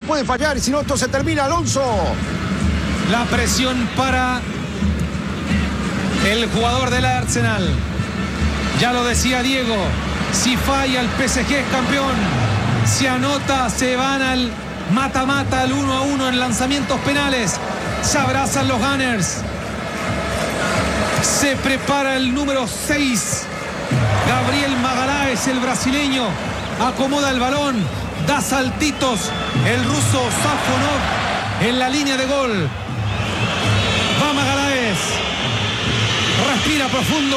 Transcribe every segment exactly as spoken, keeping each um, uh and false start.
puede fallar y si no esto se termina, Alonso. La presión para el jugador del Arsenal. Ya lo decía Diego, si falla el P S G es campeón. Si anota se van al mata-mata, al uno a uno en lanzamientos penales. Se abrazan los Gunners. Se prepara el número seis. Gabriel Magalhães, el brasileño, acomoda el balón, da saltitos. El ruso Safonov en la línea de gol. Va Magalhães. Respira profundo.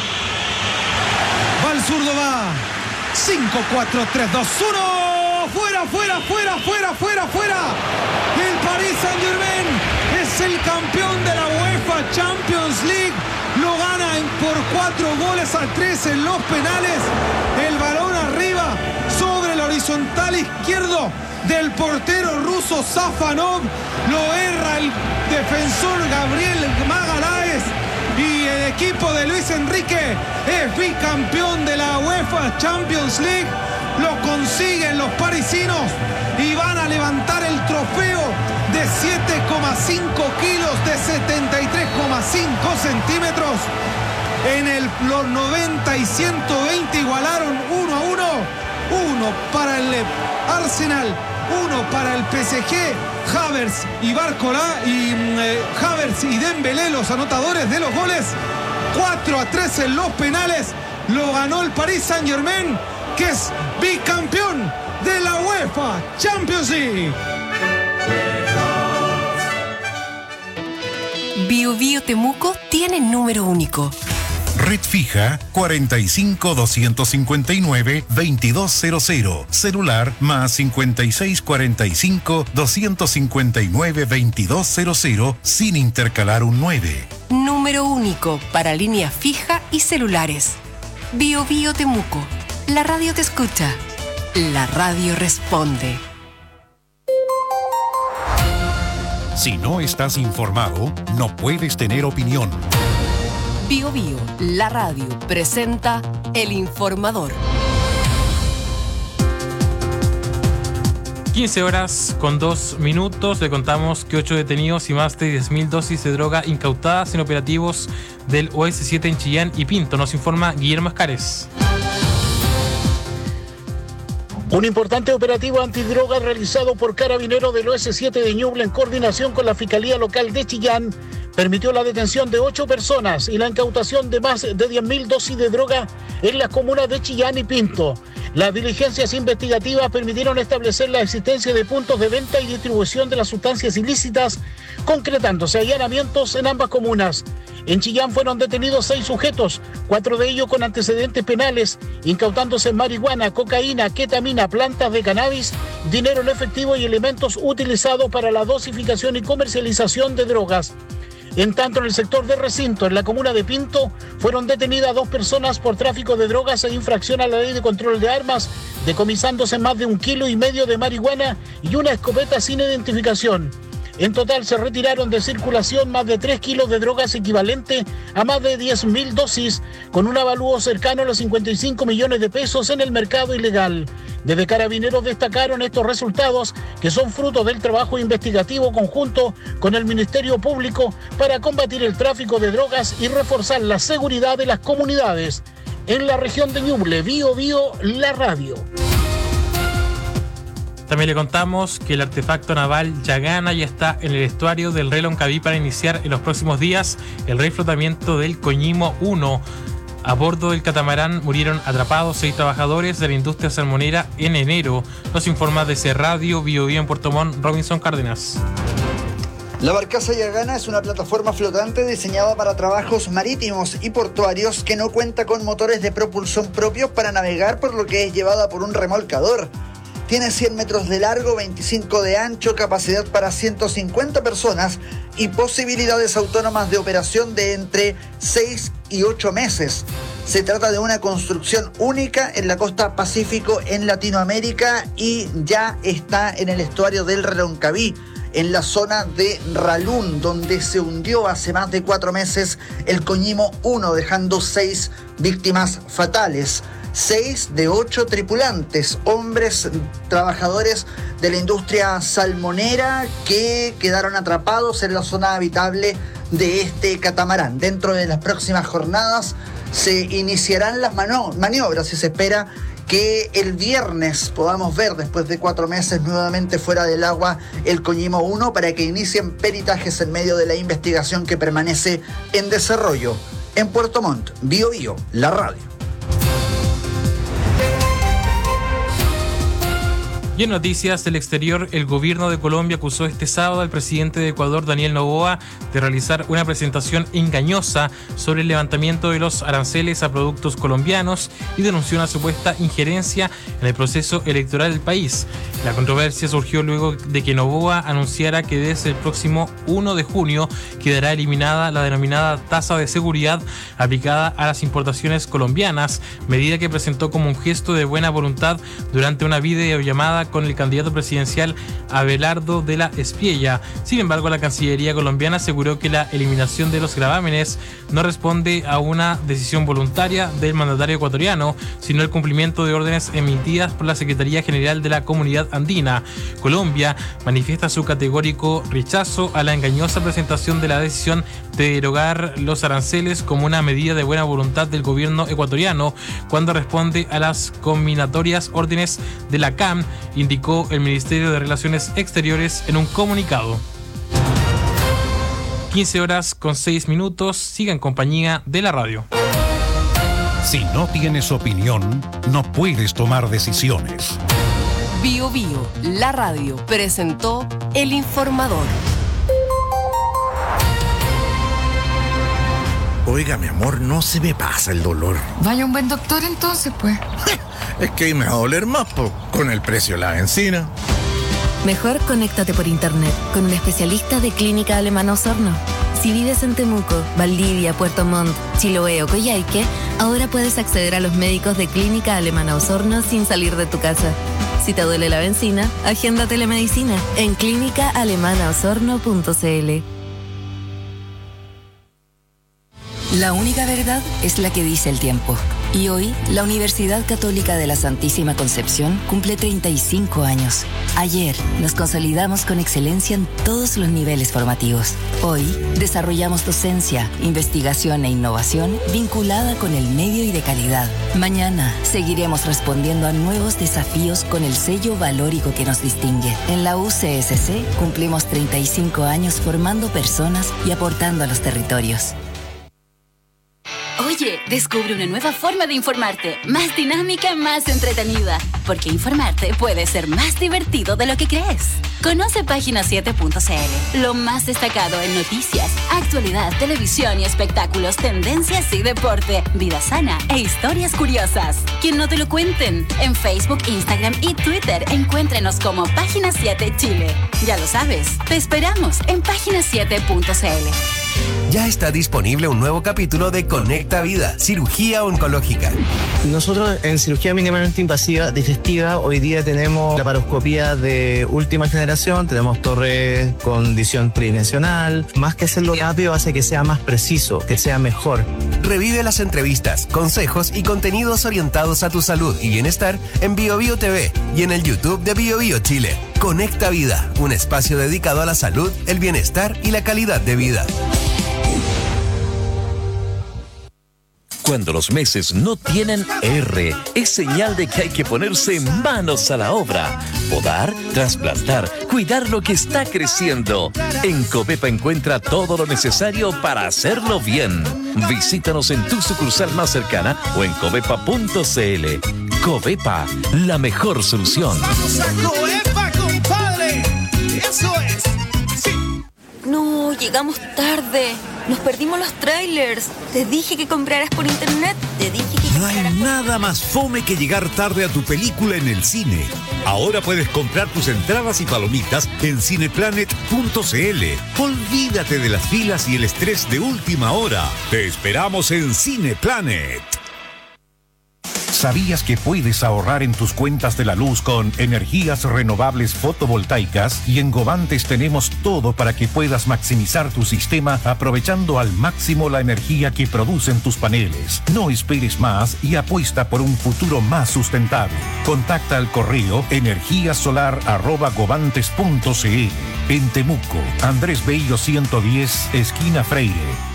Va el zurdo, va. cinco, cuatro, tres, dos, uno. Fuera, fuera, fuera, fuera, fuera, fuera. El Paris Saint-Germain es el campeón de la UEFA Champions League. Lo gana por cuatro goles a tres en los penales. El balón arriba sobre el horizontal izquierdo del portero ruso Safonov. Lo erra el defensor Gabriel Magalhães. Y el equipo de Luis Enrique es bicampeón de la UEFA Champions League. Lo consiguen los parisinos y van a levantar el trofeo de siete coma cinco kilos de setenta y tres coma cinco centímetros. En el, los noventa y ciento veinte igualaron uno a uno. Uno para el Arsenal, uno para el P S G. Havertz y Barcola y eh, Havertz y Dembélé, los anotadores de los goles. cuatro a tres en los penales. Lo ganó el Paris Saint-Germain, que es bicampeón de la UEFA Champions League. Bio Bio Temuco tiene número único. Red fija cuarenta y cinco, doscientos cincuenta y nueve, veintidós cero cero. Celular más cincuenta y seis, cuarenta y cinco, doscientos cincuenta y nueve, veintidós cero cero sin intercalar un nueve. Número único para línea fija y celulares. Bio Bio Temuco. La radio te escucha. La radio responde. Si no estás informado, no puedes tener opinión. Bio Bio, la radio, presenta El Informador. quince horas con dos minutos. Le contamos que ocho detenidos y más de diez mil dosis de droga incautadas en operativos del O S siete en Chillán y Pinto. Nos informa Guillermo Escares. Un importante operativo antidroga realizado por carabineros del O S siete de Ñuble en coordinación con la Fiscalía Local de Chillán permitió la detención de ocho personas y la incautación de más de diez mil dosis de droga en las comunas de Chillán y Pinto. Las diligencias investigativas permitieron establecer la existencia de puntos de venta y distribución de las sustancias ilícitas, concretándose allanamientos en ambas comunas. En Chillán fueron detenidos seis sujetos, cuatro de ellos con antecedentes penales, incautándose marihuana, cocaína, ketamina, plantas de cannabis, dinero en efectivo y elementos utilizados para la dosificación y comercialización de drogas. En tanto, en el sector de Recinto, en la comuna de Pinto, fueron detenidas dos personas por tráfico de drogas e infracción a la ley de control de armas, decomisándose más de un kilo y medio de marihuana y una escopeta sin identificación. En total se retiraron de circulación más de tres kilos de drogas equivalente a más de diez mil dosis, con un avalúo cercano a los cincuenta y cinco millones de pesos en el mercado ilegal. Desde Carabineros destacaron estos resultados, que son fruto del trabajo investigativo conjunto con el Ministerio Público para combatir el tráfico de drogas y reforzar la seguridad de las comunidades. En la región de Ñuble, Bio Bio, la radio. También le contamos que el artefacto naval Yagana ya está en el estuario del Rey Loncaví para iniciar en los próximos días el reflotamiento del Coñimo uno. A bordo del catamarán murieron atrapados seis trabajadores de la industria salmonera en enero. Nos informa desde Radio Bio Bio en Puerto Montt, Robinson Cárdenas. La barcaza Yagana es una plataforma flotante diseñada para trabajos marítimos y portuarios que no cuenta con motores de propulsión propios para navegar, por lo que es llevada por un remolcador. Tiene cien metros de largo, veinticinco de ancho, capacidad para ciento cincuenta personas y posibilidades autónomas de operación de entre seis y ocho meses. Se trata de una construcción única en la costa Pacífico en Latinoamérica y ya está en el estuario del Reloncaví, en la zona de Ralún, donde se hundió hace más de cuatro meses el Coñimo uno, dejando seis víctimas fatales. seis de ocho tripulantes, hombres trabajadores de la industria salmonera que quedaron atrapados en la zona habitable de este catamarán. Dentro de las próximas jornadas se iniciarán las mano- maniobras y se espera que el viernes podamos ver, después de cuatro meses nuevamente fuera del agua, el Coñimo uno para que inicien peritajes en medio de la investigación que permanece en desarrollo. En Puerto Montt, Bio Bio, la radio. Y en noticias del exterior, el gobierno de Colombia acusó este sábado al presidente de Ecuador, Daniel Noboa, de realizar una presentación engañosa sobre el levantamiento de los aranceles a productos colombianos y denunció una supuesta injerencia en el proceso electoral del país. La controversia surgió luego de que Noboa anunciara que desde el próximo primero de junio quedará eliminada la denominada tasa de seguridad aplicada a las importaciones colombianas, medida que presentó como un gesto de buena voluntad durante una videollamada con el candidato presidencial Abelardo de la Espiella. Sin embargo, la Cancillería colombiana aseguró que la eliminación de los gravámenes no responde a una decisión voluntaria del mandatario ecuatoriano, sino el cumplimiento de órdenes emitidas por la Secretaría General de la Comunidad Andina. Colombia manifiesta su categórico rechazo a la engañosa presentación de la decisión de derogar los aranceles como una medida de buena voluntad del gobierno ecuatoriano, cuando responde a las combinatorias órdenes de la C A M, indicó el Ministerio de Relaciones Exteriores en un comunicado. quince horas con seis minutos, siga en compañía de la radio. Si no tienes opinión, no puedes tomar decisiones. Bio Bio, la radio, presentó El Informador. Oiga, mi amor, no se me pasa el dolor. Vaya un buen doctor entonces, pues. Es que me va a doler más po, con el precio de la benzina. Mejor conéctate por internet con un especialista de Clínica Alemana Osorno. Si vives en Temuco, Valdivia, Puerto Montt, Chiloé o Coyhaique, ahora puedes acceder a los médicos de Clínica Alemana Osorno sin salir de tu casa. Si te duele la benzina, agenda telemedicina en clínica alemana osorno punto c l. La única verdad es la que dice el tiempo. Y hoy, la Universidad Católica de la Santísima Concepción cumple treinta y cinco años. Ayer, nos consolidamos con excelencia en todos los niveles formativos. Hoy, desarrollamos docencia, investigación e innovación vinculada con el medio y de calidad. Mañana, seguiremos respondiendo a nuevos desafíos con el sello valórico que nos distingue. En la U C S C, cumplimos treinta y cinco años formando personas y aportando a los territorios. Oye, descubre una nueva forma de informarte, más dinámica, más entretenida, porque informarte puede ser más divertido de lo que crees. Conoce página siete punto c l, lo más destacado en noticias, actualidad, televisión y espectáculos, tendencias y deporte, vida sana e historias curiosas. Que no te lo cuenten. En Facebook, Instagram y Twitter, encuéntrenos como Página siete Chile. Ya lo sabes, te esperamos en página siete punto c l. Ya está disponible un nuevo capítulo de Conecta Vida, cirugía oncológica. Nosotros en cirugía mínimamente invasiva digestiva hoy día tenemos la laparoscopía de última generación, tenemos torre con visión tridimensional. Más que hacerlo rápido hace que sea más preciso, que sea mejor. Revive las entrevistas, consejos y contenidos orientados a tu salud y bienestar en Bio Bio T V y en el YouTube de Bio Bio Chile. Conecta Vida, un espacio dedicado a la salud, el bienestar y la calidad de vida. Cuando los meses no tienen R, es señal de que hay que ponerse manos a la obra. Podar, trasplantar, cuidar lo que está creciendo. En Covepa encuentra todo lo necesario para hacerlo bien. Visítanos en tu sucursal más cercana o en covepa punto c l. Covepa, la mejor solución. ¡Vamos a Covepa, compadre! ¡Eso es! ¡Sí! No, llegamos tarde. Nos perdimos los trailers. Te dije que compraras por internet. Te dije que... No hay nada más fome que llegar tarde a tu película en el cine. Ahora puedes comprar tus entradas y palomitas en cineplanet punto c l. Olvídate de las filas y el estrés de última hora. Te esperamos en Cineplanet. ¿Sabías que puedes ahorrar en tus cuentas de la luz con energías renovables fotovoltaicas? Y en Govantes tenemos todo para que puedas maximizar tu sistema aprovechando al máximo la energía que producen tus paneles. No esperes más y apuesta por un futuro más sustentable. Contacta al correo energíasolar arroba govantes punto cl. En Temuco, Andrés Bello ciento diez, esquina Freire.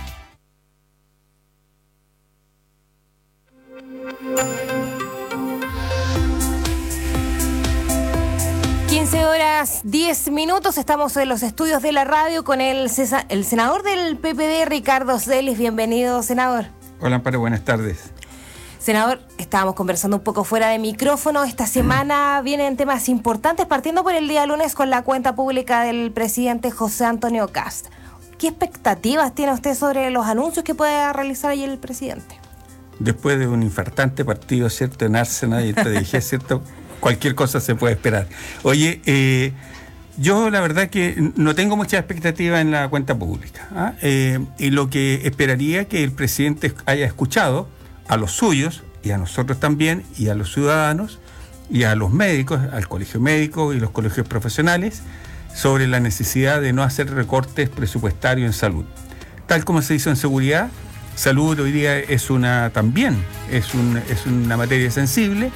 quince horas diez minutos, estamos en los estudios de la radio con el, cesa, el senador del P P D, Ricardo Celis. Bienvenido, senador. Hola, Amparo, buenas tardes. Senador, estábamos conversando un poco fuera de micrófono. Esta semana vienen temas importantes, partiendo por el día lunes con la cuenta pública del presidente José Antonio Kast. ¿Qué expectativas tiene usted sobre los anuncios que pueda realizar ahí el presidente? Después de un infartante partido, ¿cierto?, en Arsenal, y te dije, ¿cierto?, cualquier cosa se puede esperar. Oye, eh, yo la verdad que no tengo mucha expectativa en la cuenta pública. ¿ah? Eh, y lo que esperaría que el presidente haya escuchado a los suyos, y a nosotros también, y a los ciudadanos, y a los médicos, al colegio médico y los colegios profesionales, sobre la necesidad de no hacer recortes presupuestarios en salud. Tal como se hizo en seguridad, salud hoy día es una también, es, un, es una materia sensible,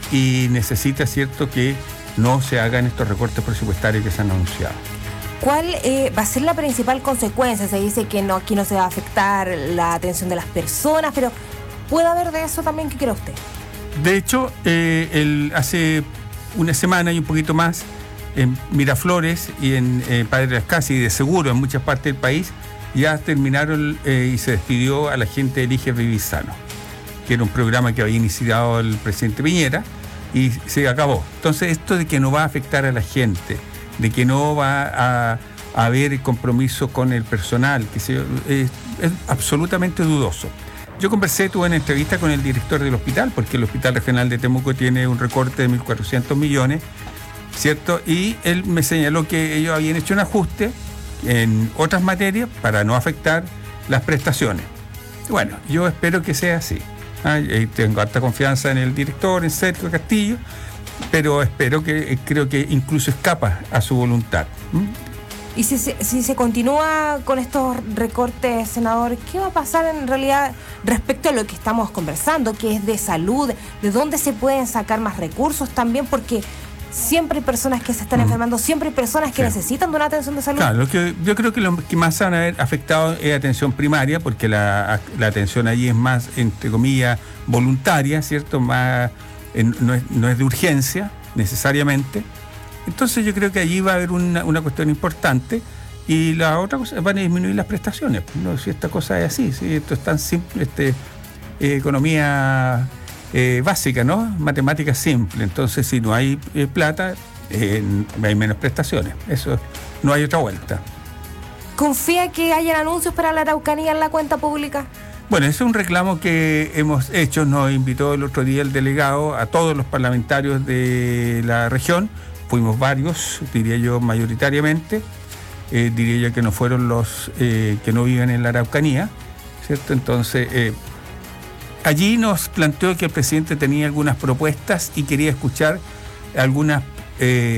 y necesita, cierto, que no se hagan estos recortes presupuestarios que se han anunciado. ¿Cuál eh, va a ser la principal consecuencia? Se dice que no, aquí no se va a afectar la atención de las personas, pero ¿puede haber de eso también? ¿Qué cree usted? De hecho, eh, el, hace una semana y un poquito más, en Miraflores y en eh, Padre Las Casas, y de seguro en muchas partes del país, ya terminaron eh, y se despidió a la gente de Elige Vivir Sano, que era un programa que había iniciado el presidente Piñera, y se acabó. Entonces, esto de que no va a afectar a la gente, de que no va a, a haber compromiso con el personal, que se, es, es absolutamente dudoso. Yo conversé, tuve una entrevista con el director del hospital, porque el Hospital Regional de Temuco tiene un recorte de mil cuatrocientos millones, ¿cierto? Y él me señaló que ellos habían hecho un ajuste en otras materias para no afectar las prestaciones. Bueno, yo espero que sea así. Ah, tengo alta confianza en el director, en Sergio Castillo, pero espero que, creo que incluso escapa a su voluntad. ¿Mm? Y si se, si se continúa con estos recortes, senador, ¿qué va a pasar en realidad respecto a lo que estamos conversando, que es de salud? ¿De dónde se pueden sacar más recursos también? Porque siempre hay personas que se están mm. enfermando, siempre hay personas que sí. necesitan de una atención de salud. Claro, lo que, yo creo que lo que más van a haber afectado es atención primaria, porque la, la atención allí es más, entre comillas, voluntaria, ¿cierto? Más, en, no, es, no es de urgencia, necesariamente. Entonces yo creo que allí va a haber una, una cuestión importante, y la otra cosa, van a disminuir las prestaciones. No, si esta cosa es así, si esto es tan simple, este, eh, economía... Eh, básica, ¿no? Matemática simple. Entonces, si no hay eh, plata, eh, hay menos prestaciones. Eso, no hay otra vuelta. ¿Confía que hayan anuncios para la Araucanía en la cuenta pública? Bueno, ese es un reclamo que hemos hecho. Nos invitó el otro día el delegado a todos los parlamentarios de la región. Fuimos varios, diría yo, mayoritariamente. Eh, diría yo que no fueron los eh, que no viven en la Araucanía, ¿cierto? Entonces... Eh, Allí nos planteó que el presidente tenía algunas propuestas y quería escuchar algunos eh,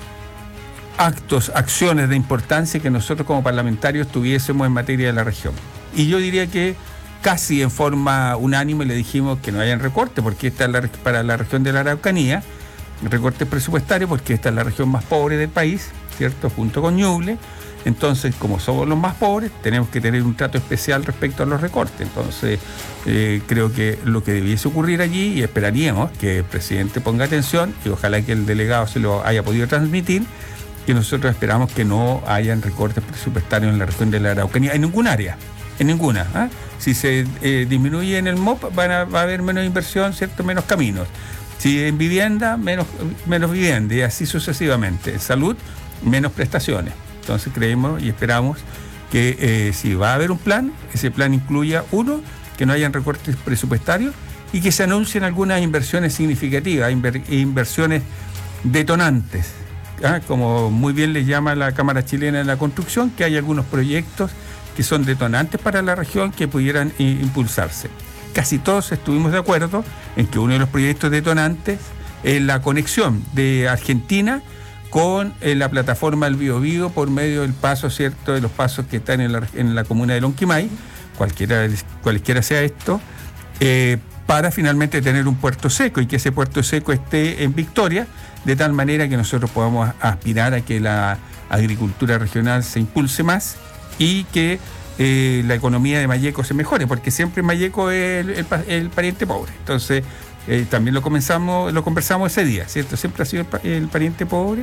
actos, acciones de importancia que nosotros como parlamentarios tuviésemos en materia de la región. Y yo diría que casi en forma unánime le dijimos que no hayan recortes, porque esta es la, para la región de la Araucanía, recortes presupuestarios, porque esta es la región más pobre del país, ¿cierto?, junto con Ñuble. Entonces, como somos los más pobres, tenemos que tener un trato especial respecto a los recortes. Entonces, eh, creo que lo que debiese ocurrir allí, y esperaríamos que el presidente ponga atención, y ojalá que el delegado se lo haya podido transmitir, que nosotros esperamos que no hayan recortes presupuestarios en la región de la Araucanía, en ningún área, en ninguna. ¿eh? Si se eh, disminuye en el M O P, van a, va a haber menos inversión, ¿cierto?, menos caminos. Si en vivienda, menos, menos vivienda, y así sucesivamente. En salud, menos prestaciones. Entonces creemos y esperamos que eh, si va a haber un plan, ese plan incluya, uno, que no hayan recortes presupuestarios, y que se anuncien algunas inversiones significativas, inver, inversiones detonantes, ¿ah? Como muy bien les llama la Cámara Chilena de la Construcción, que hay algunos proyectos que son detonantes para la región que pudieran eh, impulsarse. casi todos estuvimos de acuerdo en que uno de los proyectos detonantes es la conexión de Argentina con eh, la plataforma del Biobío por medio del paso, ¿cierto?, de los pasos que están en la, en la comuna de Lonquimay, cualquiera, cualquiera sea esto, eh, para finalmente tener un puerto seco y que ese puerto seco esté en Victoria, de tal manera que nosotros podamos aspirar a que la agricultura regional se impulse más y que eh, la economía de Malleco se mejore, porque siempre Malleco es el, el, el pariente pobre. Entonces, eh, también lo comenzamos, lo conversamos ese día, ¿cierto? Siempre ha sido el, el pariente pobre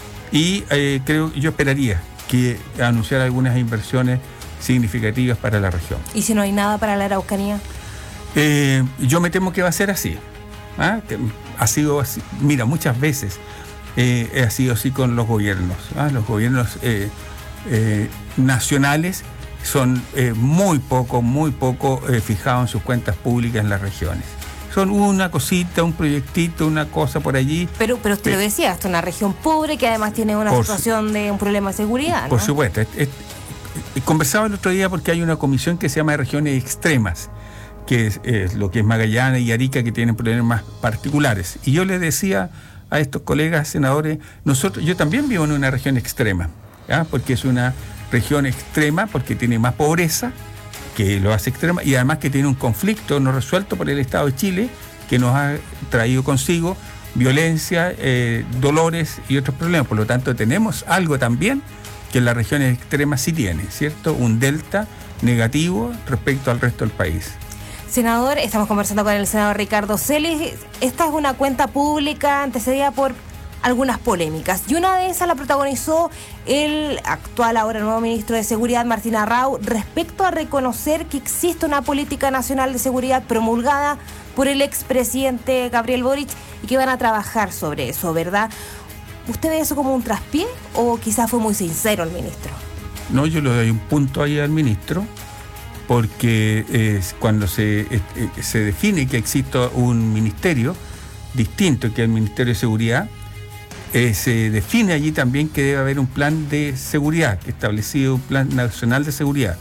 y eh, creo, yo esperaría que anunciara algunas inversiones significativas para la región. ¿Y si no hay nada para la Araucanía? Eh, yo me temo que va a ser así. ¿Ah? Que ha sido así. Mira, muchas veces eh, ha sido así con los gobiernos. ¿Ah? Los gobiernos eh, eh, nacionales son eh, muy poco, muy poco eh, fijados en sus cuentas públicas en las regiones. Son una cosita, un proyectito, una cosa por allí. Pero, pero usted eh, lo decía, esto es una región pobre que además tiene una situación su, de un problema de seguridad, ¿no? Por supuesto. Es, es, es, conversaba el otro día porque hay una comisión que se llama Regiones Extremas, que es, es lo que es Magallanes y Arica, que tienen problemas particulares. Y yo les decía a estos colegas senadores, nosotros, yo también vivo en una región extrema, ¿ya? Porque es una región extrema, porque tiene más pobreza, que lo hace extrema, y además que tiene un conflicto no resuelto por el Estado de Chile, que nos ha traído consigo violencia, eh, dolores y otros problemas. Por lo tanto, tenemos algo también que las regiones extremas sí tienen, ¿cierto? Un delta negativo respecto al resto del país. Senador, estamos conversando con el senador Ricardo Celis. Esta es una cuenta pública antecedida por algunas polémicas, y una de esas la protagonizó el actual, ahora nuevo ministro de Seguridad, Martín Arrau, respecto a reconocer que existe una política nacional de seguridad promulgada por el expresidente Gabriel Boric y que van a trabajar sobre eso, ¿verdad? ¿Usted ve eso como un traspié o quizás fue muy sincero el ministro? No, yo le doy un punto ahí al ministro, porque eh, cuando se, eh, se define que existe un ministerio distinto que el Ministerio de Seguridad, Eh, se define allí también que debe haber un plan de seguridad, establecido un plan nacional de seguridad.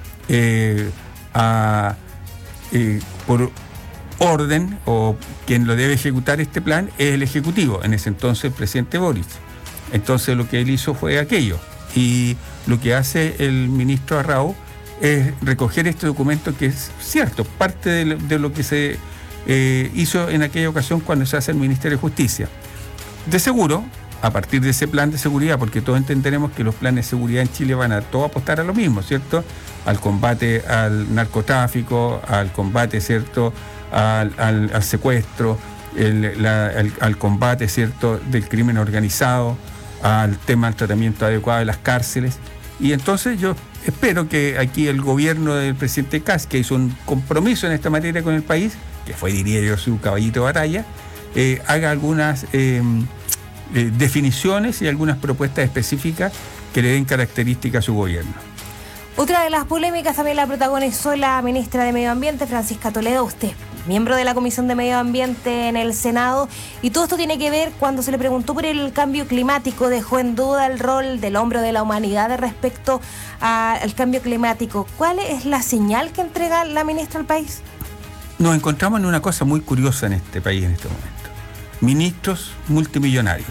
Eh, a, eh, por orden, o quien lo debe ejecutar este plan es el Ejecutivo, en ese entonces el presidente Boric. Entonces lo que él hizo fue aquello. Y lo que hace el ministro Arrau es recoger este documento que es cierto, parte de lo, de lo que se eh, hizo en aquella ocasión cuando se hace el Ministerio de Justicia. De seguro, a partir de ese plan de seguridad, porque todos entenderemos que los planes de seguridad en Chile van a todos apostar a lo mismo, ¿cierto? Al combate al narcotráfico, al combate, ¿cierto?, al, al, al secuestro, el, la, el, al combate, ¿cierto?, del crimen organizado, al tema del tratamiento adecuado de las cárceles. Y entonces yo espero que aquí el gobierno del presidente Kast, que hizo un compromiso en esta materia con el país, que fue, diría yo, su caballito de batalla, Eh, haga algunas eh, eh, definiciones y algunas propuestas específicas que le den características a su gobierno. Otra de las polémicas también la protagonizó la ministra de Medio Ambiente, Francisca Toledo. Usted es miembro de la Comisión de Medio Ambiente en el Senado, y todo esto tiene que ver cuando se le preguntó por el cambio climático, dejó en duda el rol del hombre o de la humanidad respecto a, al cambio climático. ¿Cuál es la señal que entrega la ministra al país? Nos encontramos en una cosa muy curiosa en este país en este momento. Ministros multimillonarios,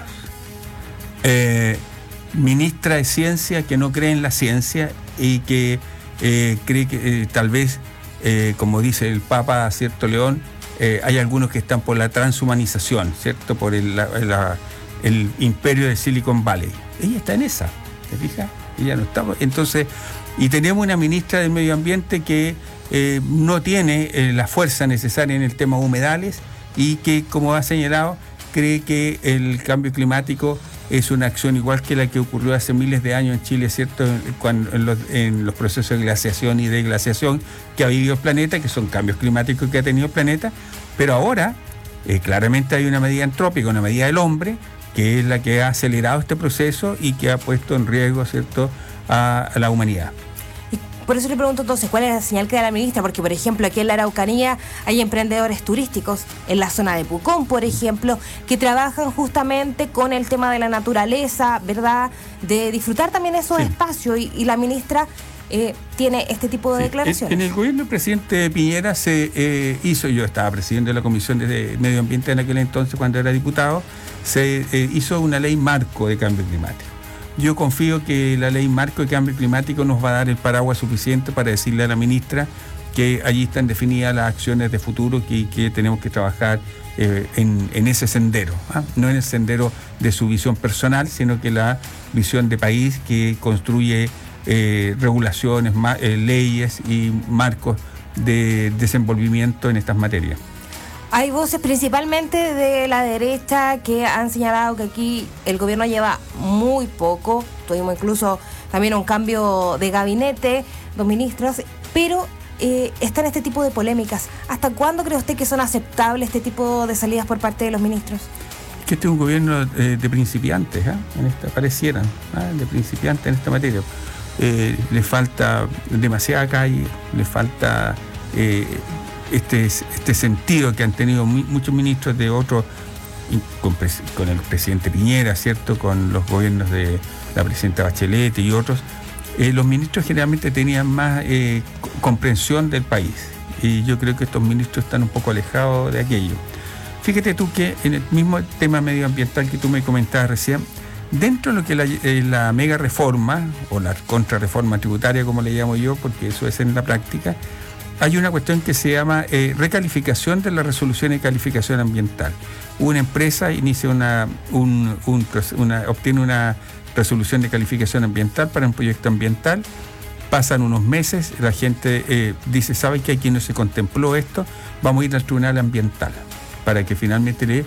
eh, ministra de Ciencia que no cree en la ciencia y que eh, cree que eh, tal vez, eh, como dice el Papa, ¿cierto, León? Eh, hay algunos que están por la transhumanización, ¿cierto? Por el, la, la, el imperio de Silicon Valley. Ella está en esa, ¿te fijas? Ella no está. Entonces, y tenemos una ministra del Medio Ambiente que eh, no tiene eh, la fuerza necesaria en el tema humedales, y que, como ha señalado, cree que el cambio climático es una acción igual que la que ocurrió hace miles de años en Chile, ¿cierto? Cuando, en, los, en los procesos de glaciación y deglaciación que ha vivido el planeta, que son cambios climáticos que ha tenido el planeta, pero ahora eh, claramente hay una medida antrópica, una medida del hombre, que es la que ha acelerado este proceso y que ha puesto en riesgo, ¿cierto?, a, a la humanidad. Por eso le pregunto entonces, ¿cuál es la señal que da la ministra? Porque, por ejemplo, aquí en la Araucanía hay emprendedores turísticos, en la zona de Pucón, por ejemplo, que trabajan justamente con el tema de la naturaleza, ¿verdad?, de disfrutar también esos sí. espacios, y, y la ministra eh, tiene este tipo de sí, declaraciones. En, en el gobierno del presidente Piñera se eh, hizo, yo estaba presidiendo la Comisión de Medio Ambiente en aquel entonces cuando era diputado, se eh, hizo una ley marco de cambio climático. Yo confío que la ley marco de cambio climático nos va a dar el paraguas suficiente para decirle a la ministra que allí están definidas las acciones de futuro que, que tenemos que trabajar eh, en, en ese sendero, ¿ah? No en el sendero de su visión personal, sino que la visión de país que construye eh, regulaciones, ma- eh, leyes y marcos de desenvolvimiento en estas materias. Hay voces principalmente de la derecha que han señalado que aquí el gobierno lleva muy poco. Tuvimos incluso también un cambio de gabinete, dos ministros, pero eh, están este tipo de polémicas. ¿Hasta cuándo cree usted que son aceptables este tipo de salidas por parte de los ministros? Es que este es un gobierno eh, de principiantes, ¿eh? en esta, parecieran, ¿eh? de principiantes en esta materia. Eh, le falta demasiada calle, le falta... Eh, Este, este sentido que han tenido mi, muchos ministros de otros, con, con el presidente Piñera, ¿cierto? Con los gobiernos de la presidenta Bachelet y otros, eh, los ministros generalmente tenían más eh, comprensión del país. Y yo creo que estos ministros están un poco alejados de aquello. Fíjate tú que en el mismo tema medioambiental que tú me comentabas recién, dentro de lo que la, eh, la mega reforma, o la contrarreforma tributaria, como le llamo yo, porque eso es en la práctica, hay una cuestión que se llama eh, recalificación de la resolución de calificación ambiental. Una empresa inicia una, un, un, una, obtiene una resolución de calificación ambiental para un proyecto ambiental, pasan unos meses, la gente eh, dice, ¿sabe que aquí no se contempló esto? Vamos a ir al tribunal ambiental para que finalmente le eh,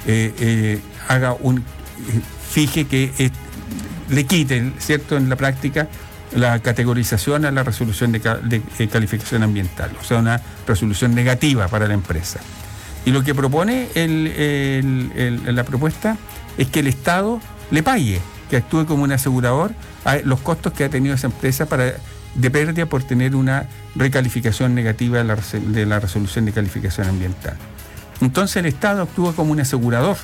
eh, haga un, eh, fije que eh, le quite, ¿cierto?, en la práctica, la categorización a la resolución de, de, de calificación ambiental, o sea, una resolución negativa para la empresa. Y lo que propone el, el, el, la propuesta es que el Estado le pague, que actúe como un asegurador a los costos que ha tenido esa empresa para, de pérdida por tener una recalificación negativa de la, de la resolución de calificación ambiental. Entonces el Estado actúa como un asegurador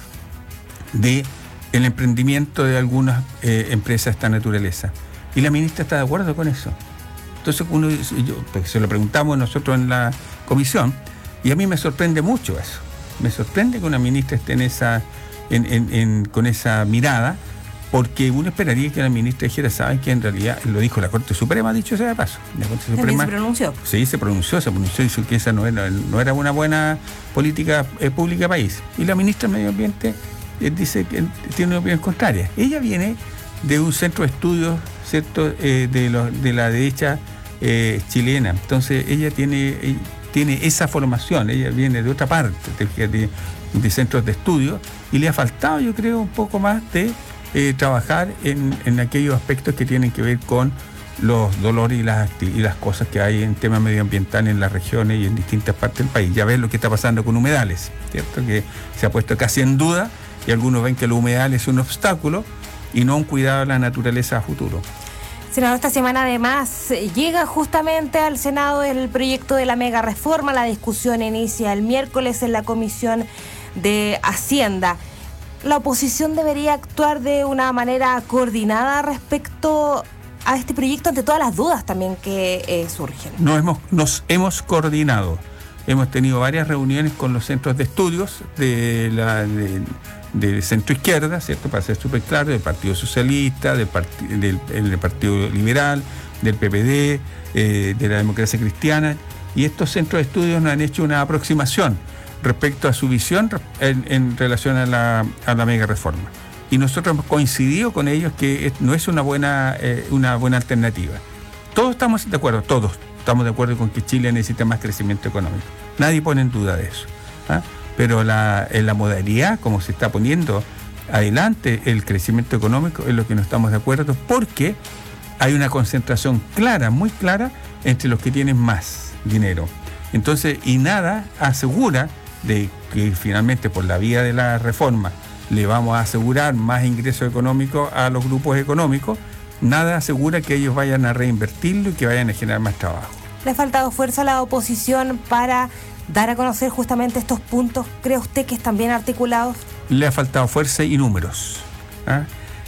de el emprendimiento de algunas eh, empresas de esta naturaleza. Y la ministra está de acuerdo con eso. Entonces uno, yo, pues se lo preguntamos nosotros en la comisión, y a mí me sorprende mucho eso. Me sorprende que una ministra esté en esa, en, en, en, con esa mirada, porque uno esperaría que la ministra dijera, saben que en realidad, lo dijo la Corte Suprema, dicho sea de paso. La Corte Suprema se pronunció. Sí, se pronunció, se pronunció y dijo que esa no era, no era una buena política eh, pública país. Y la ministra de Medio Ambiente eh, dice que tiene una opinión contraria. Ella viene de un centro de estudios, ¿cierto?, eh, de, lo, de la derecha eh, chilena. Entonces ella tiene, eh, tiene esa formación, ella viene de otra parte, de, de, de centros de estudio, y le ha faltado, yo creo, un poco más de eh, trabajar en, en aquellos aspectos que tienen que ver con los dolores y las, y las cosas que hay en tema medioambiental en las regiones y en distintas partes del país. Ya ves lo que está pasando con humedales, ¿cierto?, que se ha puesto casi en duda, y algunos ven que los humedales es un obstáculo y no un cuidado de la naturaleza a futuro. Senador, esta semana además llega justamente al Senado el proyecto de la mega reforma. La discusión inicia el miércoles en la Comisión de Hacienda. ¿La oposición debería actuar de una manera coordinada respecto a este proyecto ante todas las dudas también que eh, surgen? Nos hemos, nos hemos coordinado. Hemos tenido varias reuniones con los centros de estudios de la... De, de centro izquierda, ¿cierto?, para ser súper claro, del Partido Socialista, del, part- del, del Partido Liberal, del P P D, eh, de la Democracia Cristiana, y estos centros de estudios nos han hecho una aproximación respecto a su visión en, en relación a la, a la mega reforma. Y nosotros hemos coincidido con ellos que es, no es una buena, eh, una buena alternativa. Todos estamos de acuerdo, todos estamos de acuerdo con que Chile necesita más crecimiento económico. Nadie pone en duda de eso, ¿ah? Pero la, en la modalidad como se está poniendo adelante el crecimiento económico es lo que no estamos de acuerdo, porque hay una concentración clara, muy clara, entre los que tienen más dinero. Entonces, y nada asegura de que finalmente por la vía de la reforma le vamos a asegurar más ingresos económicos a los grupos económicos, nada asegura que ellos vayan a reinvertirlo y que vayan a generar más trabajo. ¿Le ha faltado fuerza a la oposición para dar a conocer justamente estos puntos? ¿Cree usted que están bien articulados? Le ha faltado fuerza y números. ¿ah?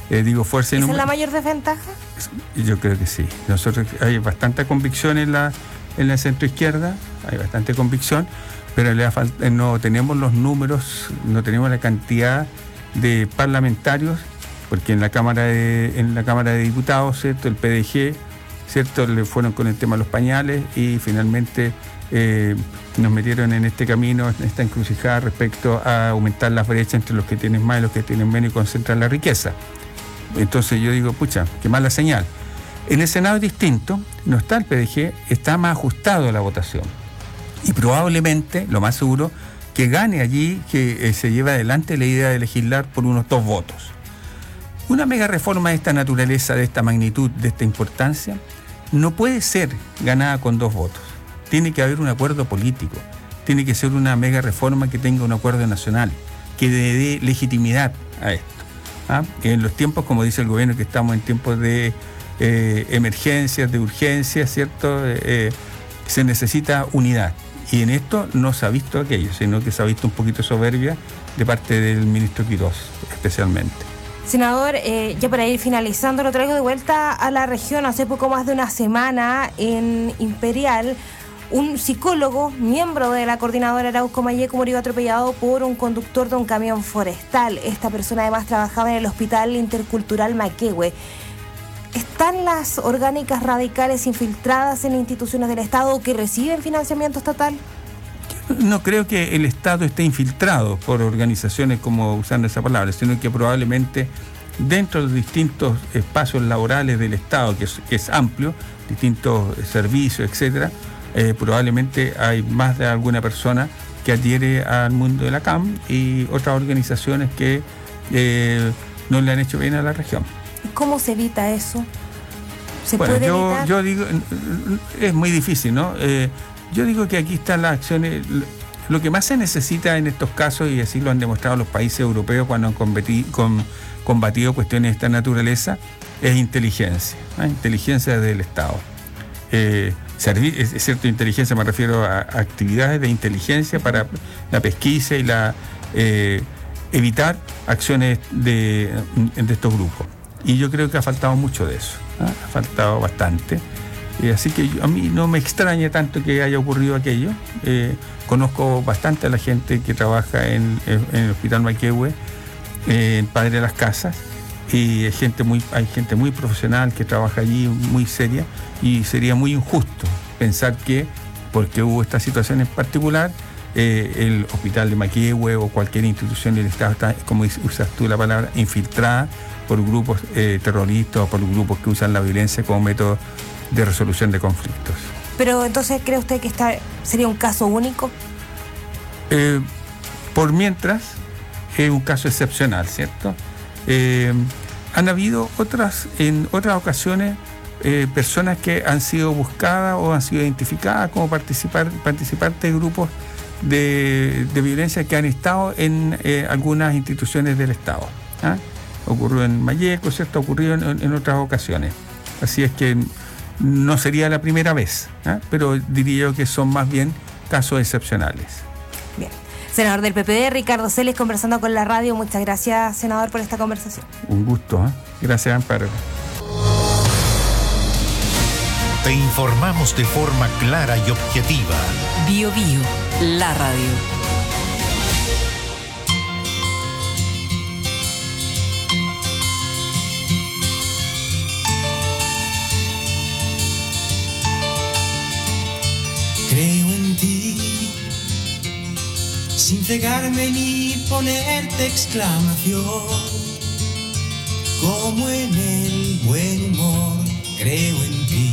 Eh, digo fuerza y ¿Esa número. es la mayor desventaja? Yo creo que sí. Nosotros hay bastante convicción en la en la centroizquierda, hay bastante convicción, pero le falta, no tenemos los números, no tenemos la cantidad de parlamentarios, porque en la Cámara de, en la Cámara de Diputados, ¿cierto? El P D G, ¿cierto? Le fueron con el tema de los pañales y finalmente eh, nos metieron en este camino, en esta encrucijada respecto a aumentar las brechas entre los que tienen más y los que tienen menos y concentrar la riqueza. Entonces yo digo, pucha, qué mala señal. En el Senado es distinto, no está el P D G, está más ajustado a la votación. Y probablemente, lo más seguro, que gane allí, que eh, se lleve adelante la idea de legislar por unos dos votos. Una mega reforma de esta naturaleza, de esta magnitud, de esta importancia, no puede ser ganada con dos votos. Tiene que haber un acuerdo político, tiene que ser una mega reforma que tenga un acuerdo nacional, que le dé legitimidad a esto. ¿Ah? En los tiempos, como dice el gobierno, que estamos en tiempos de eh, emergencias, de urgencias, ¿cierto? Eh, se necesita unidad. Y en esto no se ha visto aquello, sino que se ha visto un poquito soberbia de parte del ministro Quirós, especialmente. Senador, eh, ya para ir finalizando, lo traigo de vuelta a la región. Hace poco más de una semana en Imperial, un psicólogo, miembro de la coordinadora Arauco Mayeco, murió atropellado por un conductor de un camión forestal. Esta persona además trabajaba en el Hospital Intercultural Maquehue. ¿Están las orgánicas radicales infiltradas en instituciones del Estado que reciben financiamiento estatal? No creo que el Estado esté infiltrado por organizaciones, como usando esa palabra, sino que probablemente dentro de los distintos espacios laborales del Estado, que es, que es amplio, distintos servicios, etcétera, eh, probablemente hay más de alguna persona que adhiere al mundo de la C A M y otras organizaciones que eh, no le han hecho bien a la región. ¿Cómo se evita eso? ¿Se bueno, puede yo, evitar? yo digo, es muy difícil, ¿no? Eh, yo digo que aquí están las acciones. Lo que más se necesita en estos casos, y así lo han demostrado los países europeos cuando han combatido, con, combatido cuestiones de esta naturaleza, es inteligencia, ¿eh? Inteligencia del Estado. Eh, servi- es cierto, inteligencia me refiero a, a actividades de inteligencia para la pesquisa y la eh, evitar acciones de, de estos grupos. Y yo creo que ha faltado mucho de eso, ¿eh? Ha faltado bastante. Eh, así que yo, a mí no me extraña tanto que haya ocurrido aquello. Eh, conozco bastante a la gente que trabaja en, en el Hospital Maquehue, eh, en Padre de las Casas, y hay gente, muy, hay gente muy profesional que trabaja allí, muy seria, y sería muy injusto pensar que, porque hubo esta situación en particular, eh, el Hospital de Maquehue o cualquier institución del Estado está, como usas tú la palabra, infiltrada por grupos eh, terroristas o por grupos que usan la violencia como método de resolución de conflictos. Pero entonces, ¿cree usted que esta sería un caso único? Eh, por mientras, es un caso excepcional, ¿cierto? Eh, han habido otras, en otras ocasiones, eh, personas que han sido buscadas o han sido identificadas como participar, participantes de grupos de, de violencia que han estado en eh, algunas instituciones del Estado. ¿Ah? Ocurrió en Mayeco, ¿cierto? Ocurrió en, en otras ocasiones. Así es que no sería la primera vez, ¿eh? Pero diría yo que son más bien casos excepcionales. Bien. Senador del P P D, Ricardo Celis, conversando con la radio. Muchas gracias, senador, por esta conversación. Un gusto, ¿eh? Gracias, Amparo. Te informamos de forma clara y objetiva. Bio Bio, la radio. Creo en ti, sin cegarme ni ponerte exclamación, como en el buen humor, creo en ti,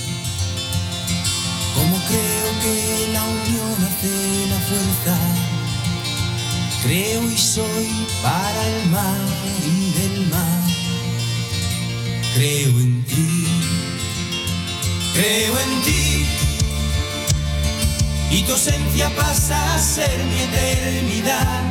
como creo que la unión hace la fuerza, creo y soy para el mar y del mar, creo en ti, creo en ti. Y tu ausencia pasa a ser mi eternidad,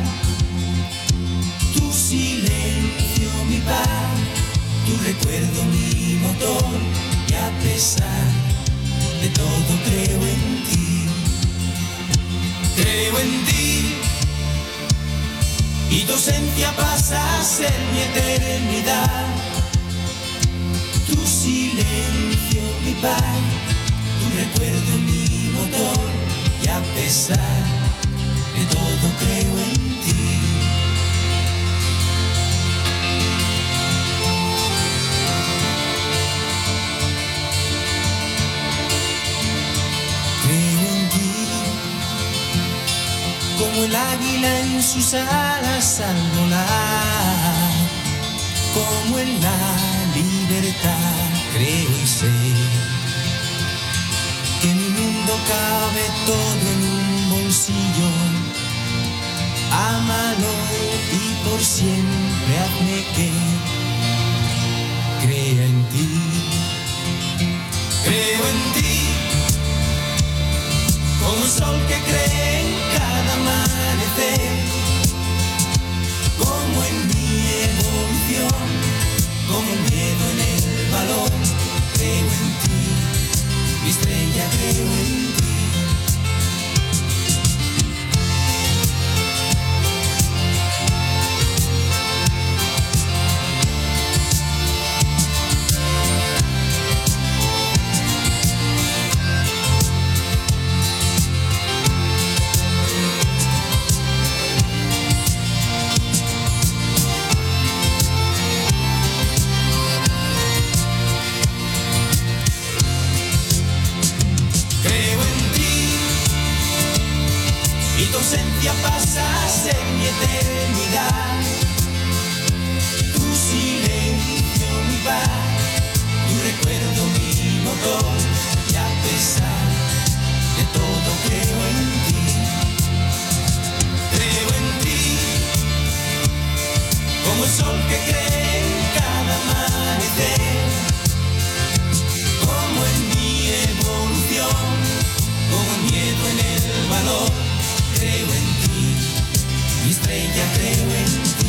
tu silencio mi paz, tu recuerdo mi motor, y a pesar de todo creo en ti, creo en ti. y tu ausencia pasa a ser mi eternidad. Tu silencio, mi paz, tu recuerdo, mi motor, y a pesar de todo creo en ti. Creo en ti, como el águila en sus alas al volar, como en la libertad, creo y sé que mi mundo cabe todo en un bolsillo. Ámalo y por siempre hazme que crea en ti. Creo en ti, como un sol que cree en cada amanecer, como en mi evolución, como el miedo en el valor. Creo en ti, mi estrella, creo en ti. Tu ausencia pasa a ser mi eternidad. Tu silencio, mi paz, tu recuerdo, mi motor, y a pesar de todo creo en ti. Creo en ti, como el sol que cree en cada amanecer, como en mi evolución, como el miedo en el valor. Creo en ti, mi estrella, creo en ti.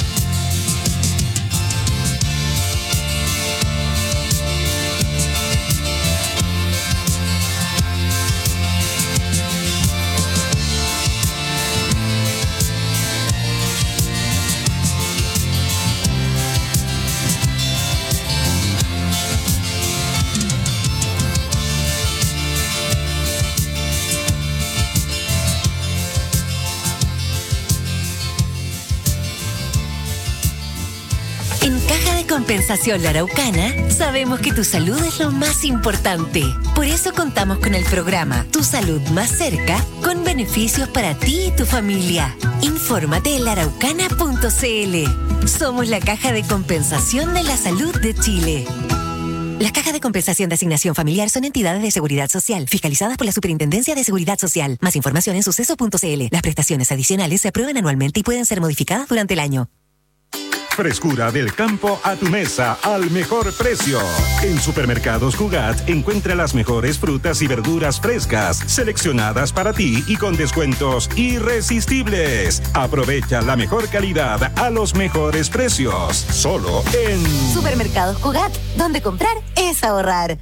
En Caja de Compensación La Araucana, sabemos que tu salud es lo más importante. Por eso contamos con el programa Tu Salud Más Cerca, con beneficios para ti y tu familia. Infórmate en la araucana punto c l. Somos la Caja de Compensación de la Salud de Chile. Las cajas de compensación de asignación familiar son entidades de seguridad social, fiscalizadas por la Superintendencia de Seguridad Social. Más información en suceso punto c l. Las prestaciones adicionales se aprueban anualmente y pueden ser modificadas durante el año. Frescura del campo a tu mesa al mejor precio. En Supermercados Cugat encuentra las mejores frutas y verduras frescas, seleccionadas para ti y con descuentos irresistibles. Aprovecha la mejor calidad a los mejores precios. Solo en Supermercados Cugat, donde comprar es ahorrar.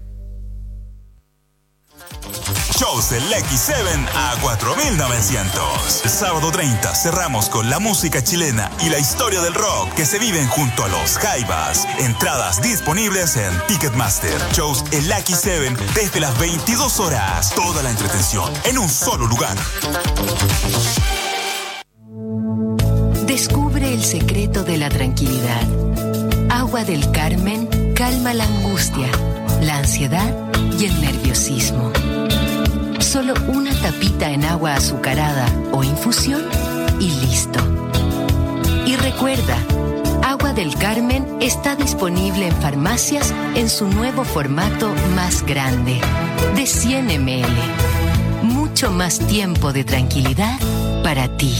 Shows del X siete a cuatro mil novecientos. El sábado treinta cerramos con la música chilena y la historia del rock que se viven junto a los Jaivas. Entradas disponibles en Ticketmaster. Shows el X siete desde las veintidós horas. Toda la entretención en un solo lugar. Descubre el secreto de la tranquilidad. Agua del Carmen calma la angustia, la ansiedad y el nerviosismo. Solo una tapita en agua azucarada o infusión y listo. Y recuerda, Agua del Carmen está disponible en farmacias en su nuevo formato más grande, de cien mililitros. Mucho más tiempo de tranquilidad para ti.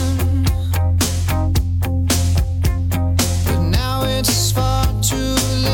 Too late.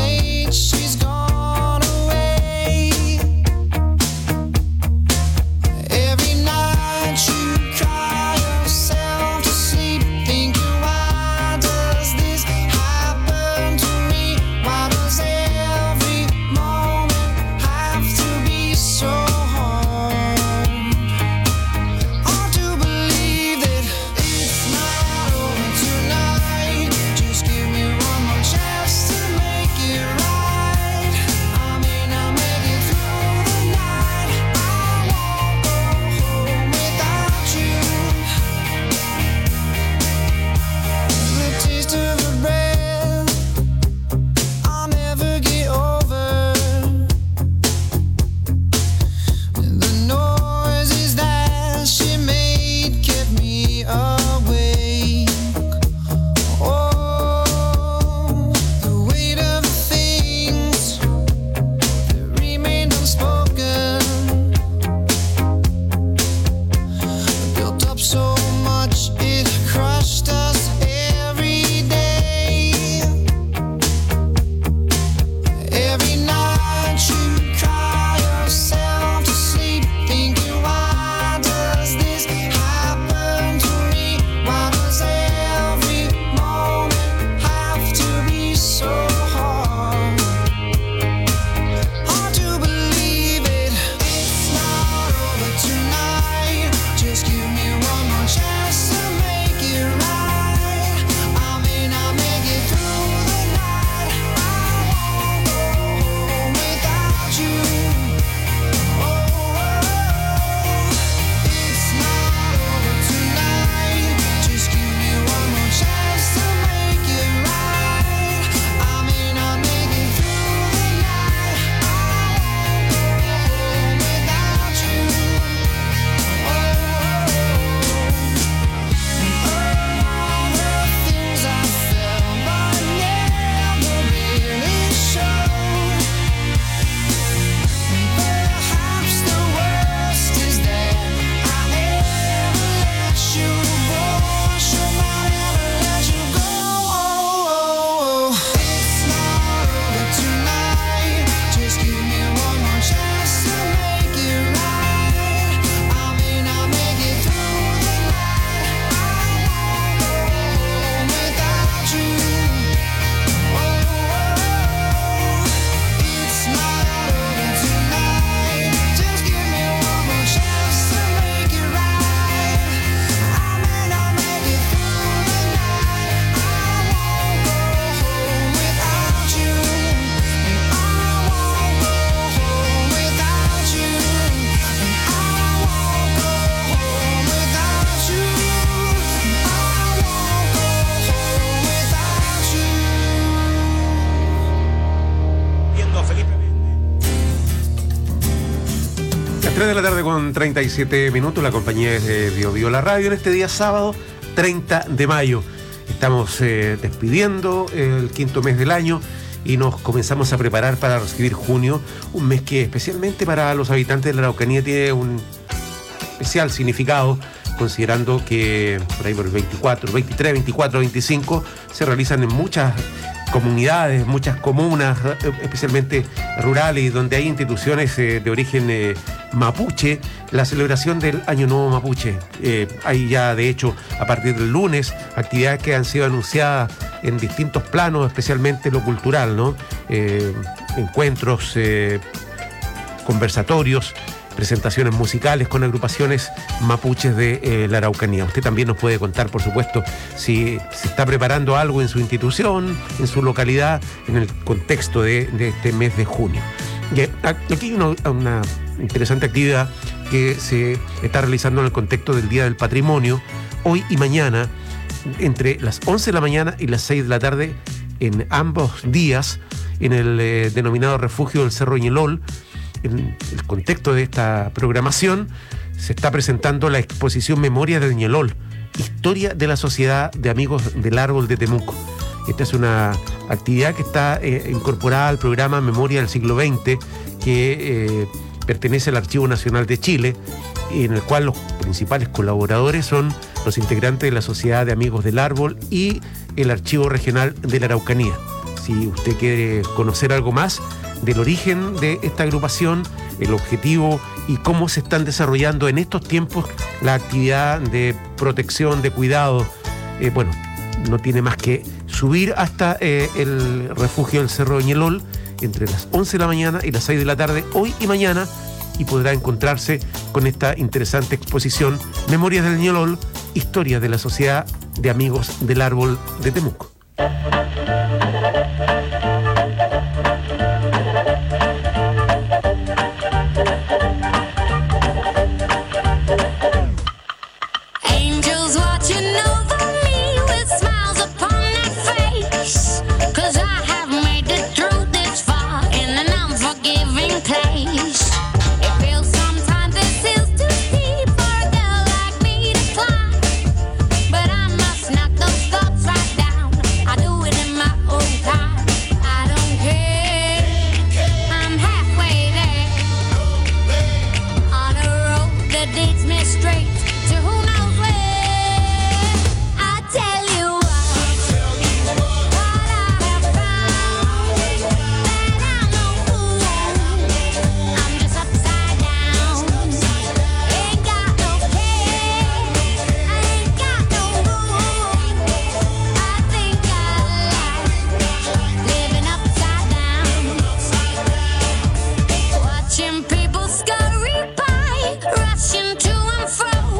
tres de la tarde con treinta y siete minutos, la compañía es de Bio Bio La Radio en este día sábado treinta de mayo. Estamos eh, despidiendo el quinto mes del año y nos comenzamos a preparar para recibir junio, un mes que especialmente para los habitantes de la Araucanía tiene un especial significado, considerando que por ahí por el veinticuatro, veintitrés, veinticuatro, veinticinco se realizan en muchas comunidades, muchas comunas, especialmente rurales, y donde hay instituciones eh, de origen eh, mapuche, la celebración del Año Nuevo Mapuche. Eh, hay ya, de hecho, a partir del lunes, actividades que han sido anunciadas en distintos planos, especialmente lo cultural, ¿no? Eh, encuentros, eh, conversatorios, presentaciones musicales con agrupaciones mapuches de eh, la Araucanía. Usted también nos puede contar, por supuesto, si se está preparando algo en su institución, en su localidad, en el contexto de, de este mes de junio. Y aquí hay una, una interesante actividad que se está realizando en el contexto del Día del Patrimonio, hoy y mañana, entre las once de la mañana y las seis de la tarde, en ambos días, en el eh, denominado refugio del Cerro Ñelol. En el contexto de esta programación se está presentando la exposición Memoria del Ñelol, historia de la Sociedad de Amigos del Árbol de Temuco. Esta es una actividad que está eh, incorporada al programa Memoria del Siglo veinte, que eh, pertenece al Archivo Nacional de Chile, en el cual los principales colaboradores son los integrantes de la Sociedad de Amigos del Árbol y el Archivo Regional de la Araucanía. Si usted quiere conocer algo más del origen de esta agrupación, el objetivo y cómo se están desarrollando en estos tiempos la actividad de protección, de cuidado, eh, bueno, no tiene más que subir hasta eh, el refugio del Cerro Ñelol entre las once de la mañana y las seis de la tarde, hoy y mañana, y podrá encontrarse con esta interesante exposición Memorias del Ñelol, historia de la Sociedad de Amigos del Árbol de Temuco. People scurry by, rushing to and fro.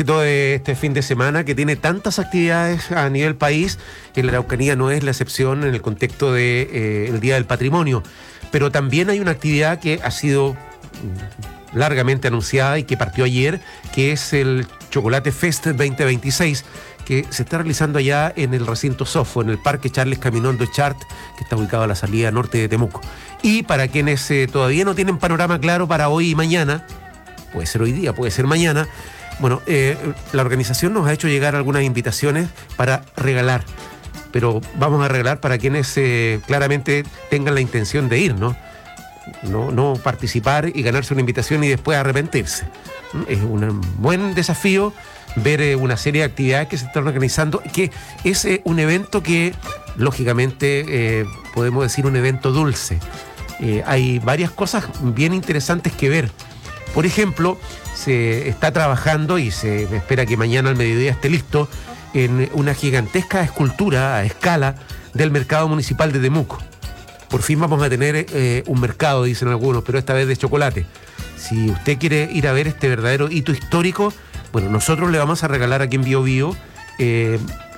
propósito de este fin de semana que tiene tantas actividades a nivel país, en la Araucanía no es la excepción en el contexto del de, eh, Día del Patrimonio, pero también hay una actividad que ha sido largamente anunciada y que partió ayer, que es el Chocolate Fest veinte veintiséis, que se está realizando allá en el recinto Sofo, en el Parque Charles Caminondo Chart, que está ubicado a la salida norte de Temuco. Y para quienes eh, todavía no tienen panorama claro para hoy y mañana, puede ser hoy día, puede ser mañana, bueno, eh, la organización nos ha hecho llegar algunas invitaciones para regalar, pero vamos a regalar para quienes eh, claramente tengan la intención de ir, ¿no? No, no participar y ganarse una invitación y después arrepentirse. Es un buen desafío ver eh, una serie de actividades que se están organizando, que es eh, un evento que, lógicamente, eh, podemos decir un evento dulce. Eh, hay varias cosas bien interesantes que ver. Por ejemplo, se está trabajando y se espera que mañana al mediodía esté listo en una gigantesca escultura a escala del mercado municipal de Temuco. Por fin vamos a tener eh, un mercado, dicen algunos, pero esta vez de chocolate. Si usted quiere ir a ver este verdadero hito histórico, bueno, nosotros le vamos a regalar aquí en Bio Bio, eh,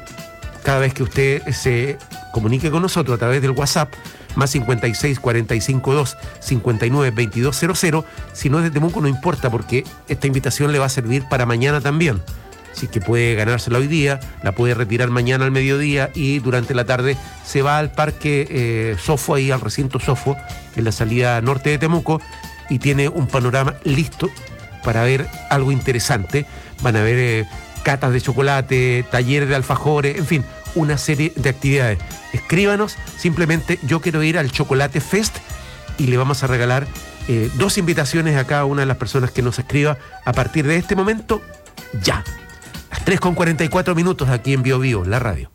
cada vez que usted se comunique con nosotros a través del WhatsApp, más cincuenta y seis, cuarenta y cinco, dos, cincuenta y nueve, veintidós cero cero. Si no es de Temuco, no importa, porque esta invitación le va a servir para mañana también. Así que puede ganársela hoy día, la puede retirar mañana al mediodía y durante la tarde se va al parque eh, Sofo, ahí al recinto Sofo, en la salida norte de Temuco, y tiene un panorama listo para ver algo interesante. Van a ver eh, catas de chocolate, talleres de alfajores, en fin, una serie de actividades. Escríbanos, simplemente yo quiero ir al Chocolate Fest y le vamos a regalar eh, dos invitaciones a cada una de las personas que nos escriba a partir de este momento, ya. Las tres con cuarenta y cuatro minutos aquí en Bio Bio, la radio.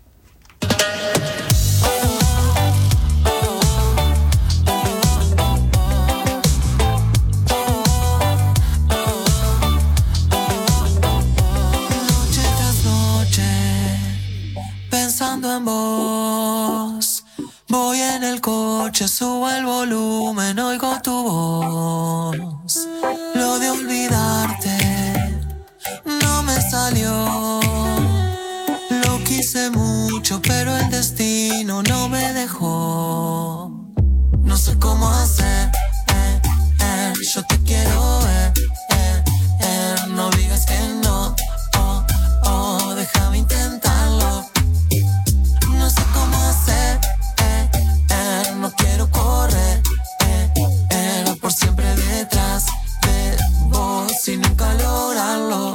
Noche tras noche, pensando en vos. Voy en el coche, subo el volumen, oigo tu voz. Lo de olvidarte no me salió. Lo quise mucho, pero el destino no me dejó. No sé cómo hacer, eh, eh, yo te quiero ver, eh, eh, no digas que no, oh, oh, déjame intentarlo. No sé cómo hacer, eh, eh, no quiero correr, eh, eh, por siempre detrás de vos y nunca lograrlo.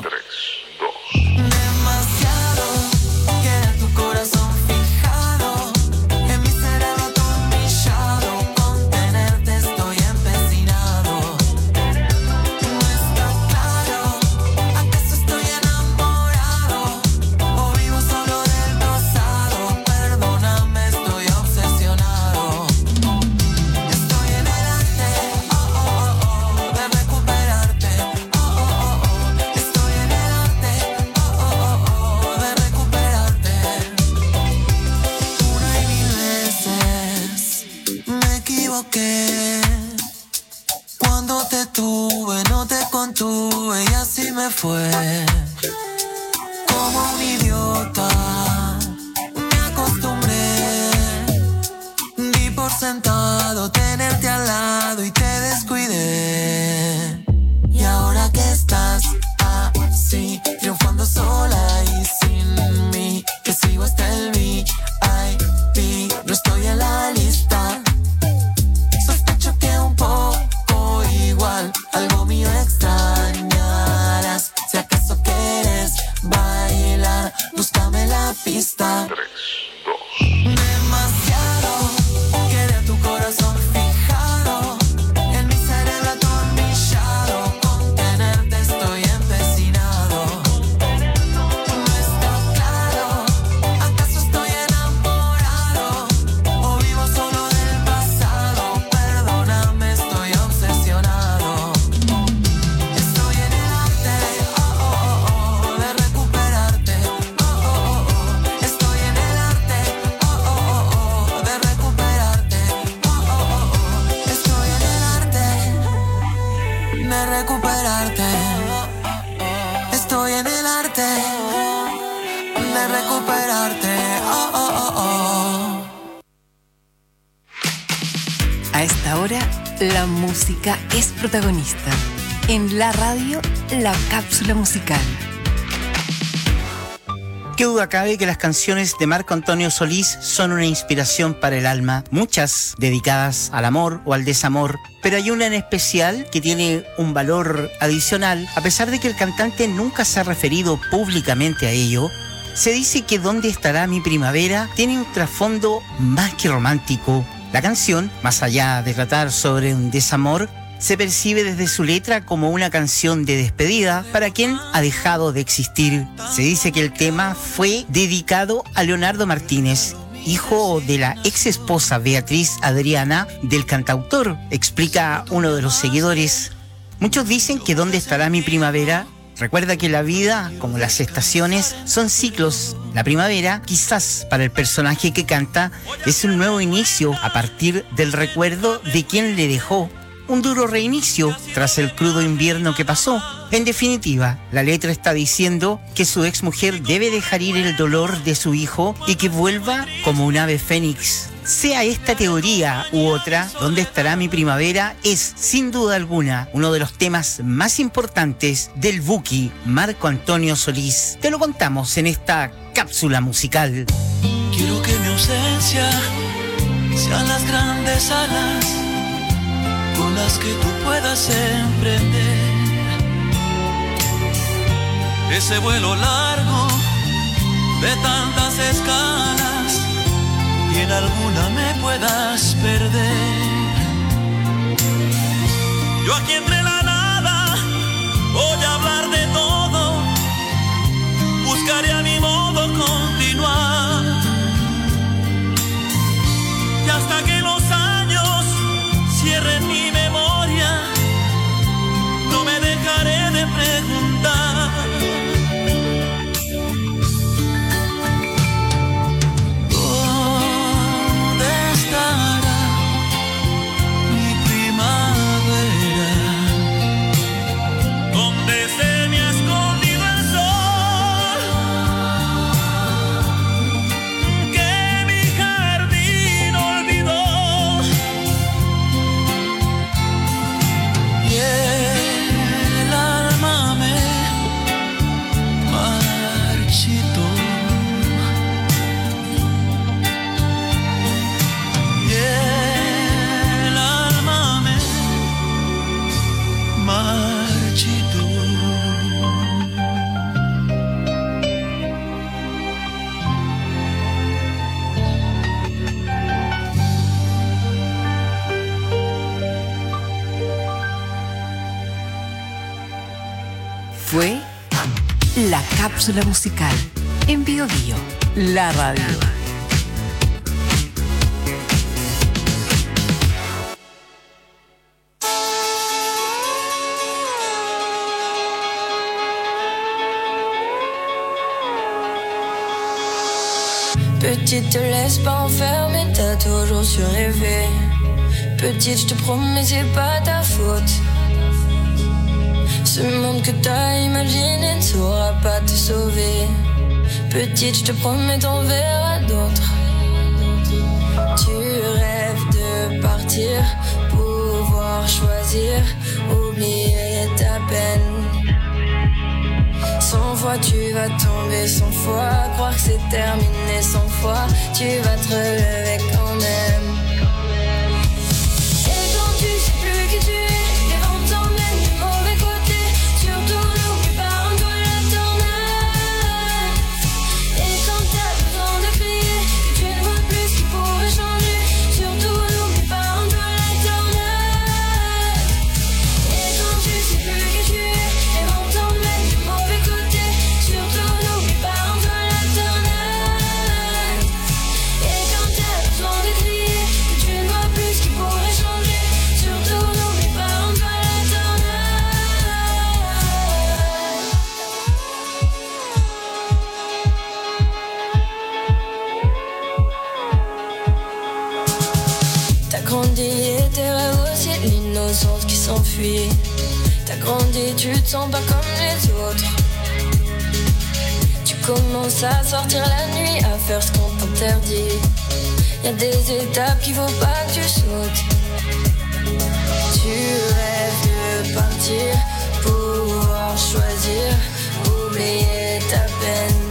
Demasiado queda tu corazón fijado en mi cerebro atornillado. Con tenerte estoy empecinado. No está claro, ¿acaso estoy enamorado? O vivo solo del pasado. Perdóname, estoy obsesionado. Estoy en el arte, oh, oh, oh, oh, de recuperarte. Oh, oh, oh, oh, estoy en el arte, oh, oh, oh, oh, de recuperarte. Una y mil veces me equivoqué. Cuando te tuve no te contuve y así me fue. Como un idiota me acostumbré. Di por sentado tenerte al lado y te descuidé. Y ahora que estás así, triunfando sola y sin mí, que sigo hasta el V I P, no estoy en la lista. Sospecho que un poco igual, algo mío extrañarás. Si acaso quieres bailar, búscame la pista. Demasiado queda tu corazón fijado en mi cerebro atornillado. Con tenerte estoy empecinado. No está claro, ¿acaso estoy enamorado? O vivo solo del pasado. Perdóname, estoy obsesionado. Estoy en el arte, oh, oh, oh, oh, de recuperarte. Oh, oh, oh, oh, estoy en el arte. ahora la música es protagonista. En la radio, la cápsula musical. Qué duda cabe que las canciones de Marco Antonio Solís son una inspiración para el alma, muchas dedicadas al amor o al desamor, pero hay una en especial que tiene un valor adicional. A pesar de que el cantante nunca se ha referido públicamente a ello, se dice que ¿Dónde estará mi primavera? Tiene un trasfondo más que romántico. La canción, más allá de tratar sobre un desamor, se percibe desde su letra como una canción de despedida para quien ha dejado de existir. Se dice que el tema fue dedicado a Leonardo Martínez, hijo de la ex esposa Beatriz Adriana del cantautor, explica uno de los seguidores. Muchos dicen que ¿Dónde estará mi primavera? Recuerda que la vida, como las estaciones, son ciclos. La primavera, quizás para el personaje que canta, es un nuevo inicio a partir del recuerdo de quien le dejó. Un duro reinicio tras el crudo invierno que pasó. En definitiva, la letra está diciendo que su exmujer debe dejar ir el dolor de su hijo y que vuelva como un ave fénix. Sea esta teoría u otra, ¿Dónde estará mi primavera? Es, sin duda alguna, uno de los temas más importantes del Buki Marco Antonio Solís. Te lo contamos en esta cápsula musical. Quiero que mi ausencia sean las grandes alas con las que tú puedas emprender ese vuelo largo de tantas escalas y en alguna me puedas perder. Yo aquí entre la nada voy a hablar de todo, buscaré a mi modo continuar y hasta que los años cierren mi memoria, no me dejaré de preguntar. ¿Dónde estará mi primavera? ¿Dónde se me ha escondido el sol? Que mi jardín olvidó. Y el alma me marchitó. Y el alma me marchitó. Fue la cápsula musical en Bio Bio, la radio. Petite, te laisse pas enfermer, t'as toujours su rêver. Petite, je te promets, c'est pas ta faute. Ce monde que t'as imaginé ne saura pas te sauver. Petite, je te promets, t'en verras d'autres. Tu rêves de partir, pouvoir choisir, oublier ta peine. Cent fois tu vas tomber, cent fois croire que c'est terminé, cent fois tu vas te relever quand même. Et quand tu sais plus qui tu es, les vents t'emmènent du mauvais côté. Surtout n'oublie pas, rends-toi la tornade. Et quand t'as besoin de crier, que tu ne vois plus ce qui pourrait changer. Surtout n'oublie pas, rends-toi la tornade. Et quand tu sais plus qui tu es, les vents t'emmènent du mauvais côté. Surtout n'oublie pas, rends-toi la tornade. Et quand t'as besoin de crier, que tu ne vois plus ce qui pourrait changer. Surtout n'oublie pas, rends-toi la tornade. T'as grandi et tes rêves aussi, l'innocence qui s'enfuit. T'as grandi, tu te sens pas comme les autres. Tu commences à sortir la nuit, à faire ce qu'on t'interdit. Y'a des étapes qu'il faut pas que tu sautes. tu rêves de partir, pouvoir choisir, oublier ta peine.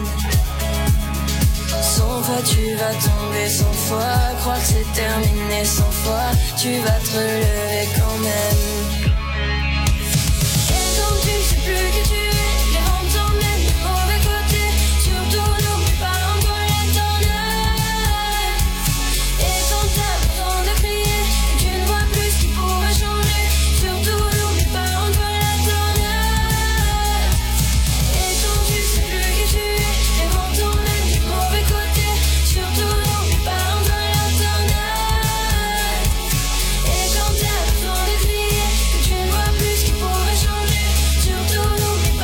Cent fois tu vas tomber, cent fois croire que c'est terminé, cent fois tu vas te relever quand même. Et quand tu sais plus qui tu es, les vents t'emmènent du mauvais côté. Surtout n'oublie pas encore la tornade. Et quand t'as besoin de crier, que tu ne vois plus ce qui pourrait changer. Surtout n'oublie pas encore la tornade. Et quand tu sais plus qui tu es, les vents t'emmènent du mauvais côté. Surtout n'oublie pas encore la tornade. Et quand t'as besoin de crier, que tu ne vois plus ce qui pourrait changer. Surtout n'oublie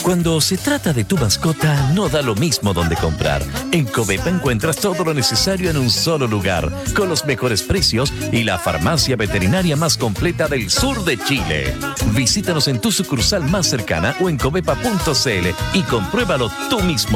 Cuando se trata de tu mascota, no da lo mismo donde comprar. En Covepa encuentras todo lo necesario en un solo lugar, con los mejores precios y la farmacia veterinaria más completa del sur de Chile. Visítanos en tu sucursal más cercana o en covepa punto cl y compruébalo tú mismo.